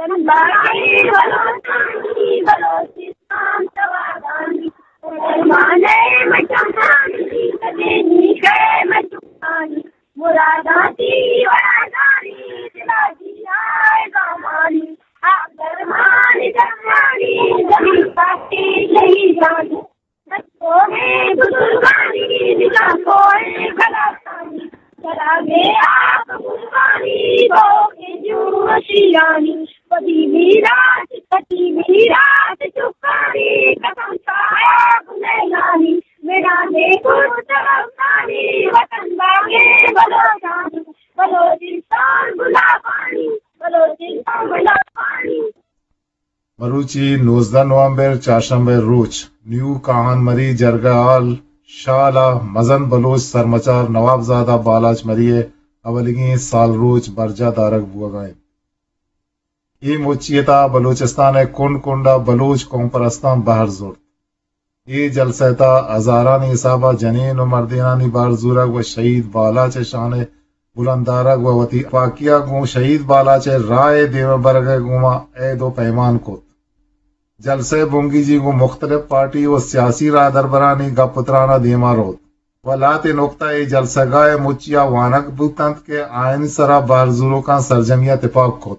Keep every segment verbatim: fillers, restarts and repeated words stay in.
باقی بلوچستانی بلوچستان توادانی مانے مچمانی کدینی کے مچمانی مراداتی ورادانی دلاتی آئے گامانی آپ درمانی درمانی زمین پاکی نہیں جانی نتو میں بزرگانی نگاہ کوئی گلاسانی چلا گیا قبولانی گو کے جو شیرانی کبھی بھی رات کبھی بھی رات چکانی قسم سایا گنہگانی میرا دیکھو طرفانی وطن باغے بلوچستان بلوچستان بلا پانی بلوچستان بلا پانی مروچی نوزدہ نوامبر چاشنبے روچ نیو کہان مری جرگال شالا مزن بلوچ سرمچار نواب زادہ بالاچ مریے اولگی سال روچ برجا دارک بوگائیں ای موچیتا بلوچستان کنڈ کنڈا بلوچ قوم پرستان بہر زور ای جلسیتا ہزارانی صحابہ جنین و مردینانی بار زورک و شہید بالاچ شان بلندارک و وتی واقعہ گوں شہید بالاچ رائے دیو برگ گوما اے دو پیمان کو جلسے بونگی جی کو مختلف پارٹی و سیاسی راہ دربرانی گا پترانا دیما رود و لات نقطہ جلسہ گاہ مچیا وانک بوتند کے آئین سرا بارزوروں کا سرجمیہ اتفاق کھوت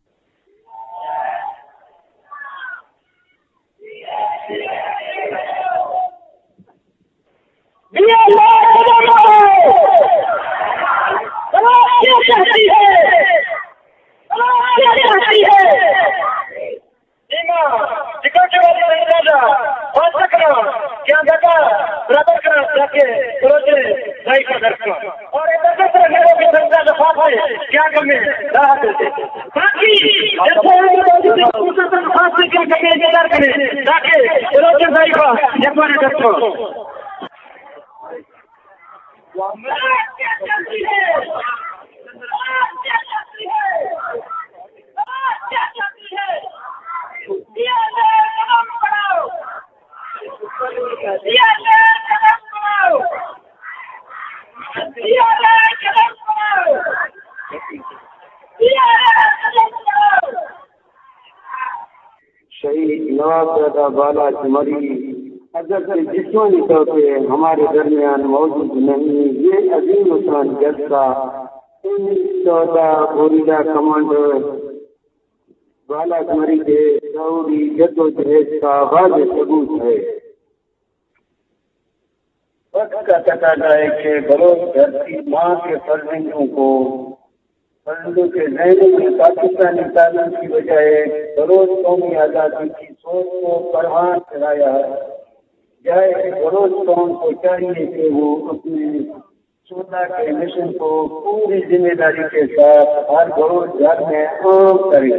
شہید نواب زادہ بالاچ مری اگر جسمانی طور پہ ہمارے درمیان موجود نہیں، یہ عظیم شان جلسہ چودہ بوریدہ کمانڈر بالاچ مری کے شعوری جدوجہد کا واضح ثبوت ہے۔ وقت کا تقاضا ہے کہ بلوچ دھرتی ماں کے فرزندوں کو فرزندوں کے ذہنوں میں پاکستانی تعلیم کی بجائے بلوچ قومی آزادی کی سوچ کو پروان چلایا جائے۔ بلوچ قوم کو چاہیے کہ وہ اپنے چودہ کے مشن کو پوری ذمہ داری کے ساتھ ہر بلوچ گھر میں عام کرے۔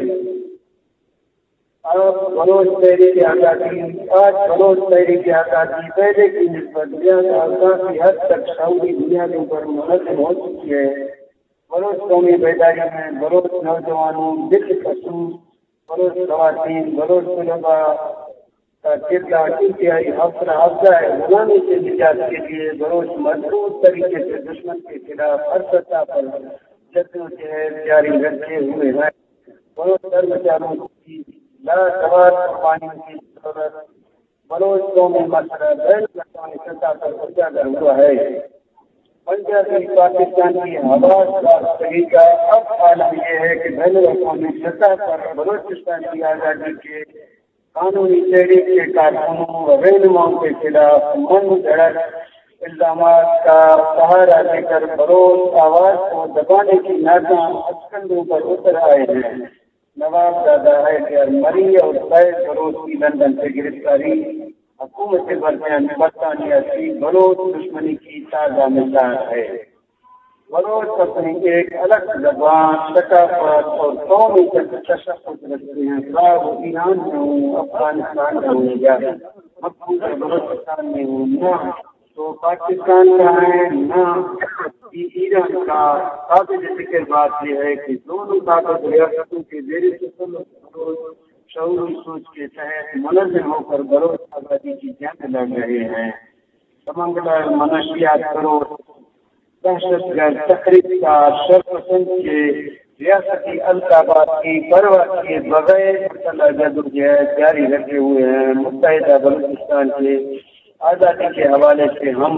اب بلوچ تحریک آزادی آج بلوچ تحریک آزادی پہلے کی نسبت زیادہ کافی حد تک شعوری بنیادوں پر منظم ہو چکی ہے۔ بلوچ قومی بیداری میں بلوچ نوجوانوں بالخصوص بلوچ خواتین بلوچ طلبا کا کردار انتہائی حوصلہ افزا ہے۔ غلامی سے نجات کے لیے بلوچ مضبوط طریقے سے دشمن کے خلاف ہر سطح پر جدوجہد جاری رکھے ہوئے ہیں۔ بلوچ سرمچاروں کی لاسوار قربانیوں کی ضرورت بلوچ قومی مسئلہ بین الاقوامی سطح پر اجاگر ہوا ہے۔ پنجابی پاکستان کی حواس کا طریقہ اب عالم یہ ہے کہ بین الاقوامی سطح پر بلوچستان کی آزادی کے قانونی تحریک کے کارکنوں و رہنماؤں کے خلاف من گھڑت الزامات کا سہارا لے کر بلوچ آواز کو دبانے کی ناکام ہتھکنڈوں پر اتر آئے ہیں۔ نواب زادہ حیدر مری اور فیض بلوچ کی لندن سے گرفتاری حکومت برطانیہ کی بلوچ دشمنی کی تازہ مثال ہے۔ بلوچ اپنی ایک الگ زبان، ثقافت اور قومی تشخص رکھتے ہیں، خواہ وہ ایران میں ہوں، افغانستان میں ہوں یا مقبوضہ بلوچستان میں ہوں، نہ تو پاکستان کا ہے نہ ایران کا۔ قابل ذکر بات یہ ہے کہ دونوں طاقت ریاستوں کے زیر سلطنت شعوری سوچ کے تحت منظم ہو کر بلوچ آزادی کی جنگ لڑ رہے ہیں۔ سمنگلر منشیات کرو دہشت گرد تقریب کا شرپسند کے ریاستی التابات کی پرواہ کیے بغیر مسلح جدوجہد جاری رکھے ہوئے ہیں۔ متحدہ بلوچستان کے آزادی کے حوالے سے ہم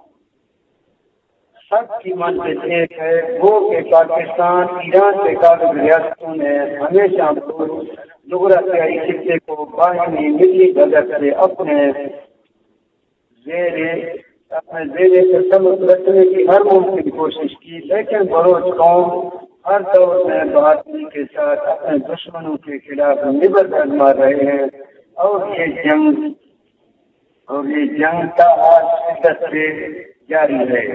سب کی منزل ایک ہے، وہ کہ پاکستان ایران سے قابل ریاستوں نے ہمیشہ جغرافیائی خطے کو باہمی ملی جگہ سے اپنے زیر اپنے زیر تسلط رکھنے کی ہر ممکن کوشش کی، لیکن بلوچ قوم ہر دور میں بہادری کے ساتھ اپنے دشمنوں کے خلاف نبرد آزما رہے ہیں، اور یہ جنگ اور یہ جنگ کا آج شدت سے جاری ہے۔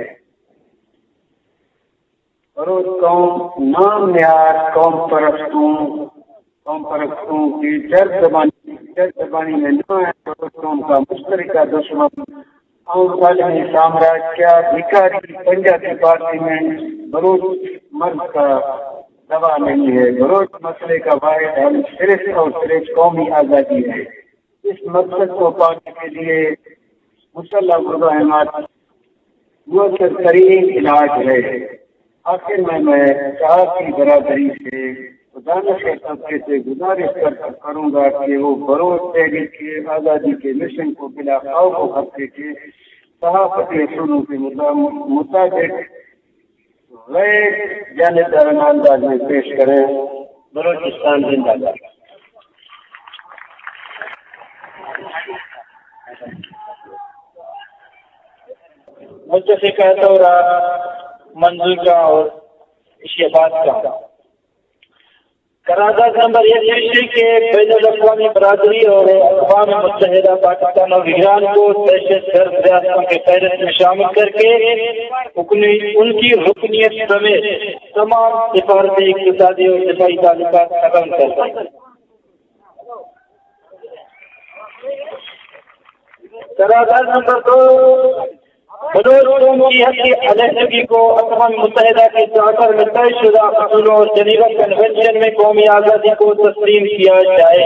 بلوچ قوم نام نہاد قوم پرستوں قوم پرستوں کی جڑ زبانی جڑ زبانی میں نہ ہے۔ بلوچ قوم کا مشترکہ دشمن اور عالمی سامراج کیا بھکاری پنجابی پارلیمنٹ بلوچ مرد کا دوا نہیں ہے۔ بلوچ مسئلے کا واحد حل صرف اور صرف قومی آزادی ہے۔ اس مقصد کو پانے کے لیے مسلح مزاحمت مؤثر ترین علاج ہے۔ آخر میں میں صاحب کی برادری سے دانش طبقے سے گزارش کروں گا کہ وہ بلوچ تحریک کے آزادی کے مشن کو بلا خوف و خطرے کے صحافتی اصولوں کے مطابق غیر جانبدارانہ انداز میں پیش کریں۔ بلوچستان زندہ باد۔ متفقہ دورہ منظور کا اور اشیاباد کا قرارداد نمبر ایک کے بین الاقوامی برادری اور اقوام متحدہ پاکستان اور ایران کو دہشت گرد ریاستوں کے فہرست میں شامل کر کے ان کی رکنیت سمیت تمام سفارتی اقتصادی اور دفاعی تعلقات ختم کرتا ہے۔ قرارداد نمبر دو بلوچ قوم کی حق کی علیحدگی کو اقوام متحدہ کے چارٹر میں طے شدہ اصولوں اور جنیوا کنونشن میں قومی آزادی کو تسلیم کیا جائے۔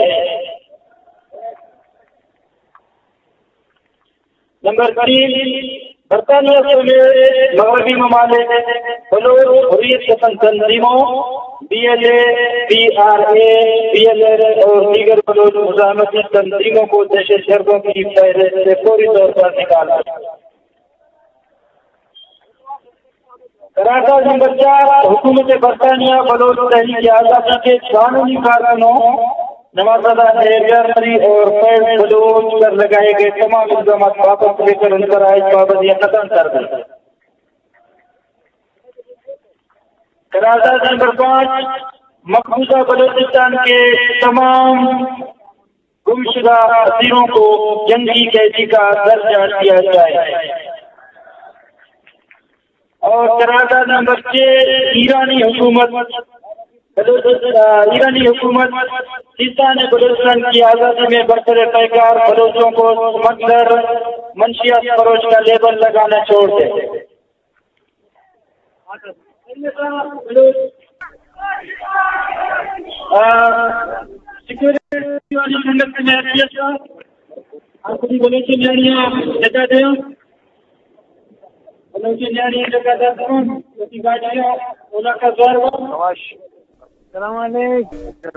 نمبر تین برطانیہ سمیت مغربی ممالک بلوچ حریت پسند تنظیموں B L A B R A B L A اور دیگر بلوچ مزاحمتی تنظیموں کو دہشت گردوں کی فہرست سے فوری طور پر نکالا۔ قرارداد نمبر چار حکومت برطانیہ بلوچ تحریک آزادی کے قانونی کارکنوں نوازادہ جرمنی اور فیض بلوچ پر لگائے گئے تمام الزامات واپس لے کر ان پر عائد پابندیاں ختم کر دیں۔ قرارداد نمبر پانچ مقبوضہ بلوچستان کے تمام گمشدہ اسیروں کو جنگی قیدی کا درجہ دیا جائے۔ اور قرارداد نمبر چھ ایرانی حکومت ایرانی حکومت سیستان بلوچستان کی آزادی میں برسر پیکار بلوچوں کو اسمگلر منشیات فروش کا لیبل لگانا چھوڑ دے۔ سیکورٹی والی سنگت میں آپ کو بلوچی نیاریاں جگہ دیں بلوچی نیاریاں جگہ دیں بلوچی گاڑیاں اولا کا زور ہو۔ السلام علیکم۔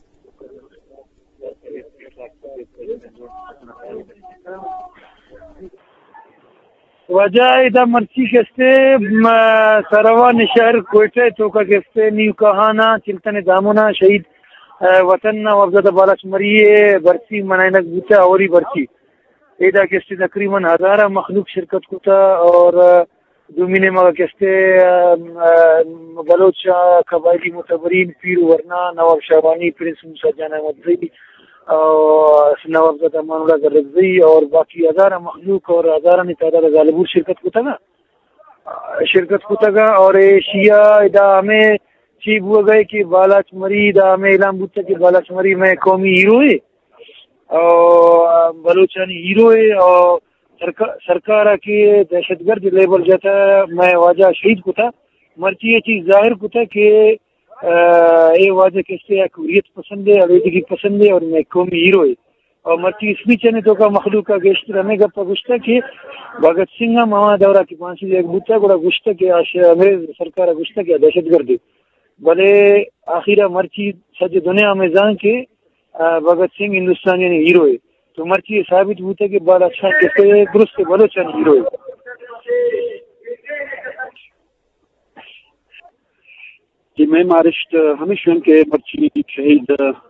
وجہ ادھا مرچی کستے سروان شہر کوئٹہ تو کا کستے نیو کہانا چلتن دامونا شہید وطن وفزت بالاچ مریے برسی منائنک بوتا اوری برسی ادھا کستے تقریباً ہزارہ مخلوق شرکت کتا اور دو مہینے مگا کستے بلوچ قبائلی معتبرین پیر ورنا نواب شہبانی پرنس موسیٰ جان احمد زئی نواب زدہ امان اللہ زرگزئی اور باقی ہزارہ مخلوق اور ہزارہ نے تعداد غالبور شرکت کتا گا شرکت کتا گا اور شیعہ ادا ہمیں چی بو گئے کہ بالاچ مری دا ہمیں اعلان بوتا کہ بالاچ مری میں قومی ہیرو ہے اور بلوچانی ہیرو ہے اور سرکارہ کی دہشت گرد لیبل جاتا ہے میں واجہ شہید کو تھا مرچی یہ چیز ظاہر کو تھا کہ یہ واجہ کستے ایک حریت پسند ہے علیحدگی پسند ہے اور میں قومی ہیرو ہے اور مرچی اس بھی چنے تو کا مخلوق کا گیشت رہنے گا گشتہ کہ بھگت سنگھ مہا دورہ کی پانسی ایک بوتا گوڑا گشتہ کہ انگریز سرکارہ گشتہ کہ دہشت گرد ہے بلے آخرہ مرچی سج دنیا میں جان کے بھگت سنگھ ہندوستانی یعنی ہیرو ہے تو مرچی یہ ثابت ہوتا ہے کہ بال اچھا کیسے درست بلوچن ہیرو ہے. جی میں مارشت ہمیشہ کے مرچی شہید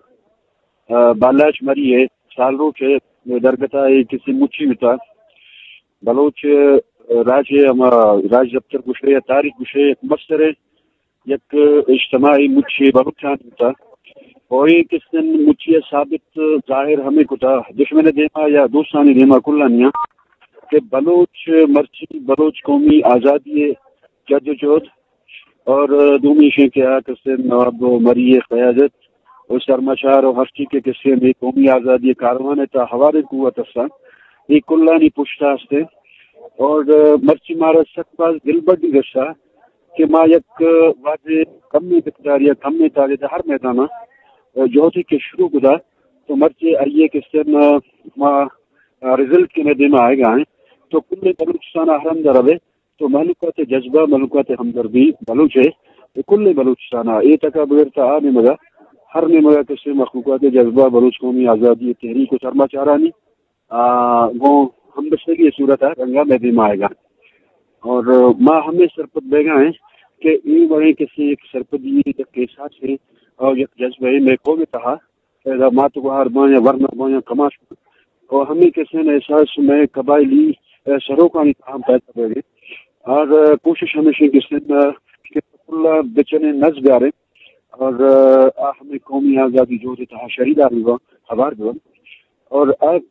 بالاچ مری ہے سال رو کے درگتا ہے کسی مچھی ہوتا بلوچ راج راج دفتر گشے یا تاریخ گشے مستر یک اجتماعی مچھی بلوچان ہوتا اور کس دن مچھی ثابت ظاہر ہمیں کتا دشمن دیما یا دوستانی دیما کلانیاں کہ بلوچ مرچی بلوچ قومی آزادی جد جہد اور دومی شے کیا کس نواب مری قیادت اور سرمچار اور ہستی کے قصے میں قومی آزادی کاروان تا حوالے قوت اسا یہ کلانی پشتا ہستے اور مرچی مارا سکباز دل بڑی گسا کہ ما یک واضح کم میں مقدار یا کم میں تاریخ ہر میدانہ جو تھی کہ شروع گدا تو مرچی آئیے کس دن ما رزلٹ کے ندیمہ آئے گا ہیں تو کل بلوچستان احرم دربے تو ملکات جذبہ ملکات ہمدردی بلوچ ہے کل بلوچستان اے تکا بغیر تا آنے مگا ہر نے مگا کسی مخلوقات جذبہ بلوچ قومی آزادی تحریک و سرما چارانی وہ ہم بستگی صورت ہے رنگا میں بھی آئے گا اور ماں ہمیں سرپت بیگا ہیں کہ ای بڑے کسی ایک سرپدی کے ساتھ سے اور یک جذبہ میں کو بھی کہا مات کو ہر بایا ورنہ بایا کماش اور ہمیں کسی نے احساس میں قبائلی سروکانی کام پیدا کرے اور کوشش ہمیشہ کسی اللہ بچنے نز گارے اور ہمیں قومی آزادی جو تھا شہیدہ بھی ہوا خبر بھی اور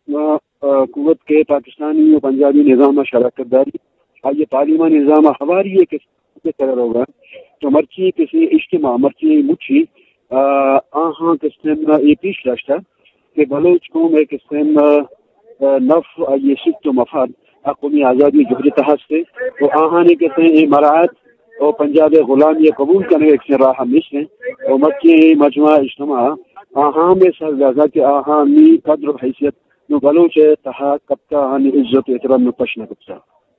قوت کے پاکستانی و پنجابی نظام شراکت داری یہ تعلیمہ نظام ہماری ہے کس طرح ہوگا تو مرچی کسی اجتماع مرچی مچھی آہاں قسم یہ پیش راشتہ کہ بلوچ قوم ہے قسم نف یہ سکت و مفاد قومی آزادی جوہر تحت سے وہ آہاں نے کہتے ہیں مراعات اور پنجاب غلام یہ قبول کرنے ایک سے راہ مس ہیں اور مکی مجموعہ اجتماع آہاں میں سرگازہ کہ آہاں می قدر و حیثیت نو بلوچ تہا کبتا ہانی عزت و احترام میں پشنا کبتا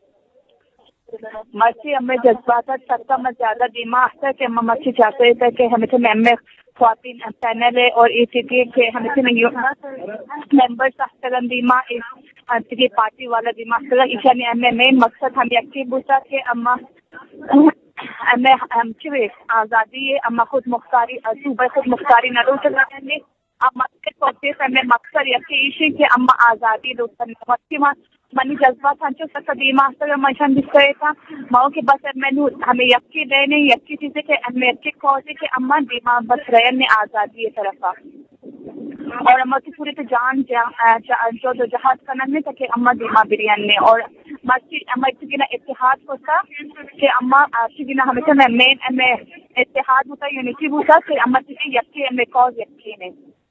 مرچی ہمیں جذبات سب کا میں زیادہ دماغ ہے کہ ہم مرچی چاہتے تھے کہ ہمیں سے میں خواتین پینل ہے اور ای سی کے کہ ہمیں سے ممبر ساختگان دیما کی پارٹی والا دماغ ہے ایشانی ہمیں مین مقصد ہم یکی بوتا کہ اما ہمیں ہم چوے آزادی ہے اما خود مختاری صوبہ خود مختاری نہ رو چلے اب مقصد ہمیں مقصد یکی ایشی کہ اما آزادی دوستان مرچی ماں منی جذبات ہنچو سکتا دیما سکتا مشان دس کرے تھا ماؤں کے بس میں ہمیں یکی دینے یکی چیزیں کہ ہمیں یکی کوزے کہ اما دیما بس رہن میں آزادی ہے طرفا اور اما کی پوری تو جان جو جو جہاد کرنا میں تھا کہ اما دیما بریان میں اور مرچی اما اتنا اتحاد ہوتا کہ اما چیزیں ہمیشہ میں مین ہمیں اتحاد ہوتا یونیٹی ہوتا کہ اما چیزیں یکی ہمیں کوز یکی نہیں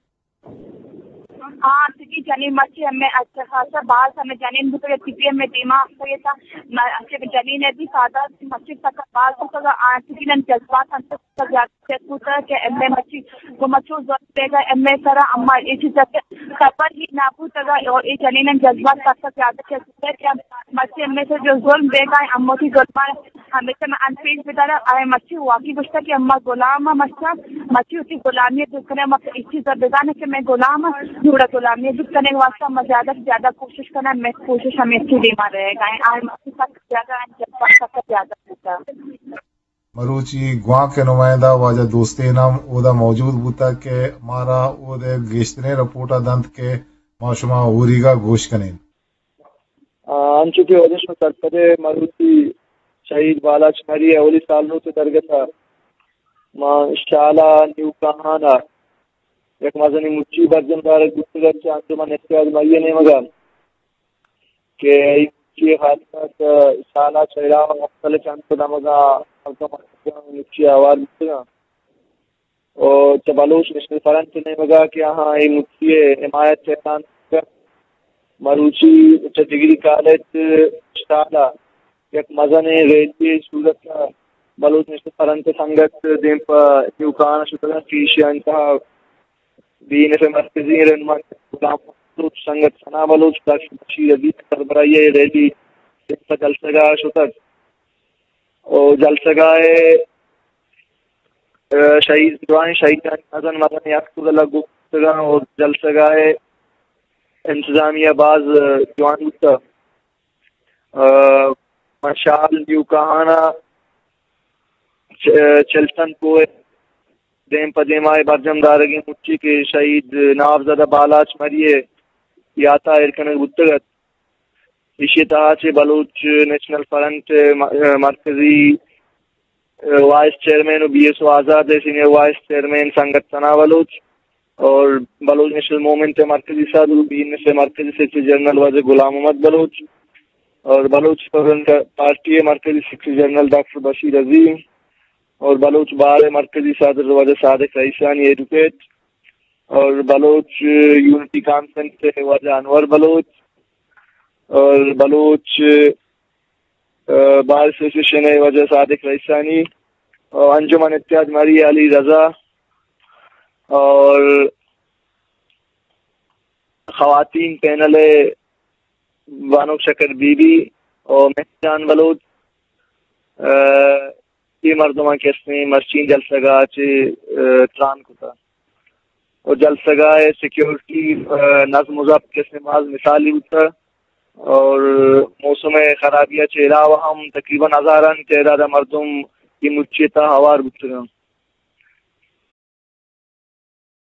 ہاں کسی جنین مرچی ہمیں اچھا خاصا بعض ہمیں جنین بھی تو کسی ہمیں دیما یہ تھا اچھے جنین ہے بھی سادہ مسجد تک بعض ہوتا کسی نے جذبات ہم تک زیادہ ہوتا ہے کہ ایم اے مچھی وہ مچھو ضرورت دے گا ایم اے طرح اما یہ چیز خبر ہی نابود ہوگا اور یہ جنین جذبات تک تک زیادہ ہوتا ہے کہ مچھی ایم اے سے جو ظلم دے گا امو کی ظلم ہمیشہ میں انفیز بھی دارا آئے مچھی واقعی گشتا کہ اما غلام مچھا مچھی اسی غلامیت دکھ کرنے مطلب اس چیز بگانے کہ میں غلام جوڑا غلامیت دکھ کرنے کے واسطہ میں زیادہ سے زیادہ کوشش کرنا میں کوشش ہمیں اچھی دیما رہے گا آئے مچھی تک زیادہ جذبات تک زیادہ ہوتا مروچی گواں کے نمائندہ واجہ دوستی نام اودا موجود بوتا کہ مارا او دے گیشتنے رپورٹا دنت کے معشمہ اوری کا گوش کنین انچو کے ودش میں سرپدے مروچی شہید بالاچ مری اولی سال رو تو درگتا ماں شالا نیو کہانا ایک مزنی مچی برجن دارک گفتگر چاند جو من اتیاد مائیے نہیں مگا کہ کی خاتمت شالا چہرہ مختلف چاند خدا مگا مچی آواز بکتا اور چبالوش نشنل فرنٹ نہیں مگا کہ ہاں یہ مچی حمایت چہتان مروچی ڈگری کالج شالا ایک مزن ریتی صورت کا بلوچ نشنل فرنٹ سنگت دیم پا نیوکانا شکرہ کیشی انتہا دین سے مرکزی رنمان غلام بلوچ سنگت سنا بلوچ داشتی عزیز سربرائی ریلی جلسہ جلسگاہ شتر اور جلسگاہ شہید دعائیں شہید حسن مدن یعقوب اللہ گفتگا اور جلسہ گاہ انتظامیہ باز جوان گتا مشال یو کہانا چلتن کو دیم پدیمائے برجم دارگی مچی کے شہید نواب زدہ بالاچ مریے یاتا ارکن گتگت اسی طرح بلوچ نیشنل فرنٹ مرکزی وائس چیئرمین و B S O Azad senior vice chairman سنگت ثنا بلوچ اور بلوچ نیشنل موومنٹ مرکزی صدر بین سے مرکزی سیکرٹری جنرل وزیر غلام محمد بلوچ اور بلوچ پارٹی مرکزی secretary general doctor Bashir Azeem اور بلوچ بار مرکزی صدر وزیر صادق رئیسانی ایڈوکیٹ اور بلوچ یونٹی کانفرنس سے وزیر انور بلوچ اور بلوچ بار ایسوسیشن وزیر صادق رئیسانی اور انجمن اتحاد مری علی رضا اور خواتین پینل بانو شکر بی بی اور مہجان بلوچ یہ مردمہ کے اس میں مرچین جلسہ گاہ تران کو تھا اور جلسہ گاہ سیکیورٹی نظم و ضبط کے اس میں بعض مثالی ہوتا اور موسم خرابیہ چہرہ و ہم تقریباً ہزاران تعداد مردم کی مچیتا ہوار بچگاں